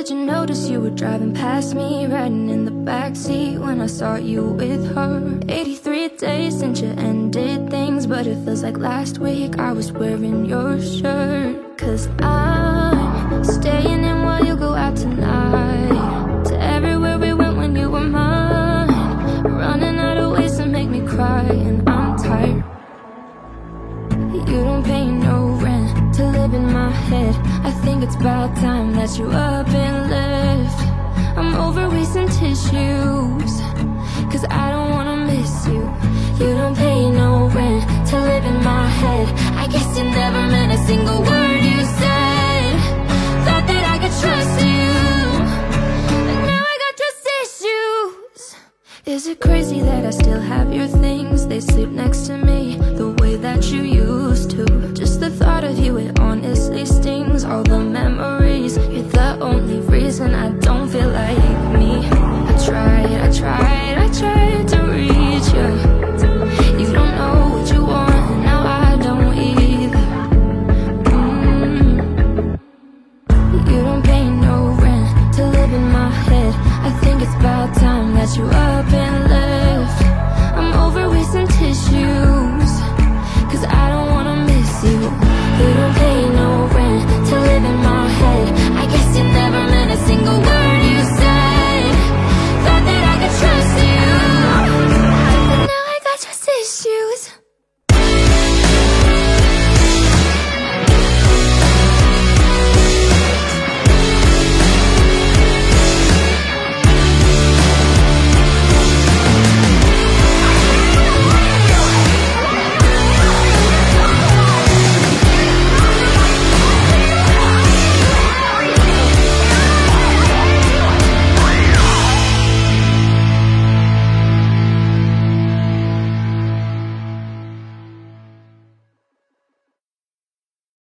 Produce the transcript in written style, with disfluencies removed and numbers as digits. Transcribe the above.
did you notice you were driving past me, riding in the backseat when I saw you with her? 83 days since you ended things, but it feels like last week I was wearing your shirt. Cause I'm staying in while you go out tonight, to everywhere we went when you were mine, running out of ways to make me cry, and I'm tired. You don't pay no rent to live in my head. I think it's about time that you up and left. I'm over wasting tissues, cause I don't wanna miss you. You don't pay no rent to live in my head. I guess you never meant a single word you said. Thought that I could trust you, but now I got trust issues. Is it crazy that I still have your things? They sleep next to me the way that you used to. Just the thought of you, it honestly stings. All the memories, you're the only reason I don't feel like me. I tried to reach you. You don't know what you want, and now I don't either. You don't pay no rent to live in my head. I think it's about time that you up and left. I'm over wasting tissues, cause I don't wanna miss you. You don't pay